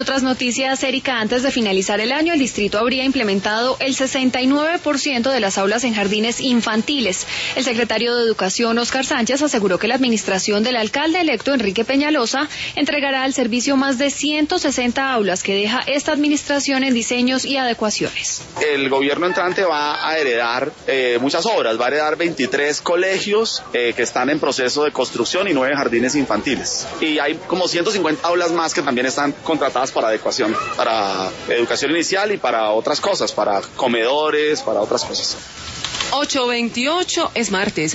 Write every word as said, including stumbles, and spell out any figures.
Otras noticias, Erika, antes de finalizar el año, el distrito habría implementado el sesenta y nueve por ciento de las aulas en jardines infantiles. El secretario de Educación, Óscar Sánchez, aseguró que la administración del alcalde electo, Enrique Peñalosa, entregará al servicio más de ciento sesenta aulas que deja esta administración en diseños y adecuaciones. El gobierno entrante va a heredar eh, muchas obras, va a heredar veintitrés colegios eh, que están en proceso de construcción y nueve jardines infantiles. Y hay como ciento cincuenta aulas más que también están contratadas para adecuación, para educación inicial y para otras cosas, para comedores, para otras cosas. ocho veintiocho es martes.